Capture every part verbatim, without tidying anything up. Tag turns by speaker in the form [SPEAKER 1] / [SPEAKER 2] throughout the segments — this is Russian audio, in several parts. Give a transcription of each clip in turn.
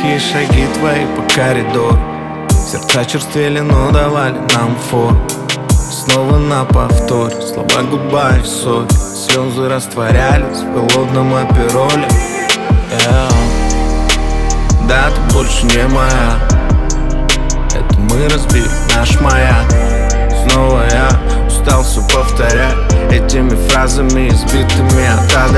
[SPEAKER 1] тихие шаги твои по коридору. Сердца черствели, но давали нам фору. Снова на повтор, слова гудбай в соке. Слезы растворялись в холодном апероле. yeah. Да, ты больше не моя. Это мы разбили наш маяк. Снова я устал все повторять этими фразами, избитыми от А до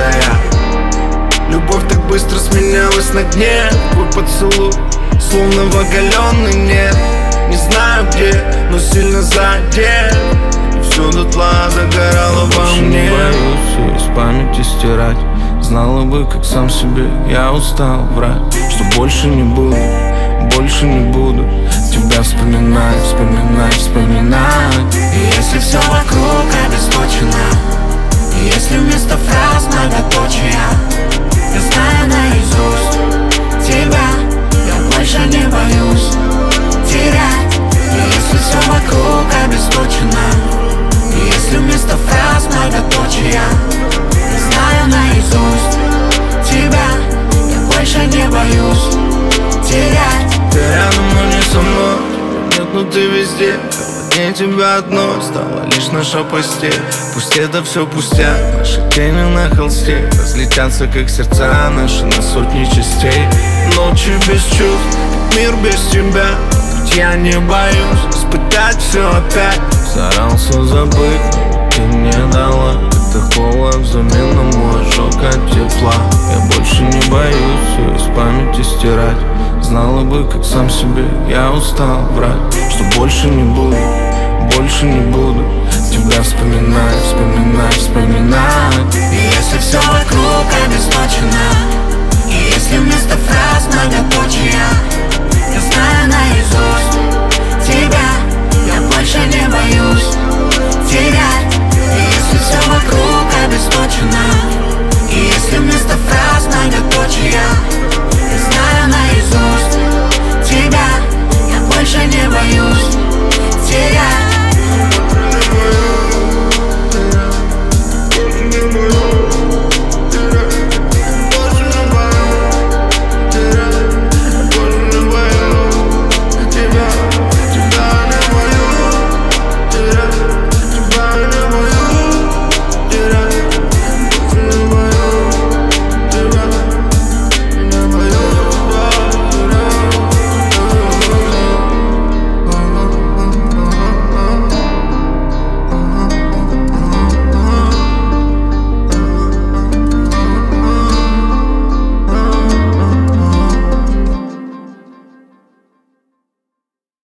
[SPEAKER 1] Я. Любовь так быстро сменялась на дне. Твой поцелуй, словно в оголенный нет. Не знаю где, но сильно задел. И все дотла загорало во мне. Не боюсь все из памяти стирать. Знала бы, как сам себе я устал врать. Что больше не буду, больше не буду тебя вспоминать, вспоминать, вспоминать.
[SPEAKER 2] И если все вокруг обесточено, и если вместо фраз многоточия, я знаю наизусть тебя, я больше не боюсь терять. И если все вокруг обесточено, и если вместо фраз многоточия, я знаю наизусть тебя, я больше не боюсь терять.
[SPEAKER 1] Ты рядом, но не со мной. Нет, но ты везде. Холоднее тебя одной стала лишь наша постель. Пусть это все пустяк, наши тени на холсте разлетятся, как сердца наши на сотни частей. Ночи без чувств, мир без тебя. Ведь я не боюсь испытать все опять. Старался забыть, но ты мне дала. Это холод взамен на мой ожог от тепла. Я больше не боюсь все из памяти стирать. Знала бы, как сам себе я устал врать. Что больше не буду, больше не буду тебя вспоминать, вспоминать, вспоминать.
[SPEAKER 2] И если все вокруг обесточено, и если вместо фраз многоточия, я знаю наизусть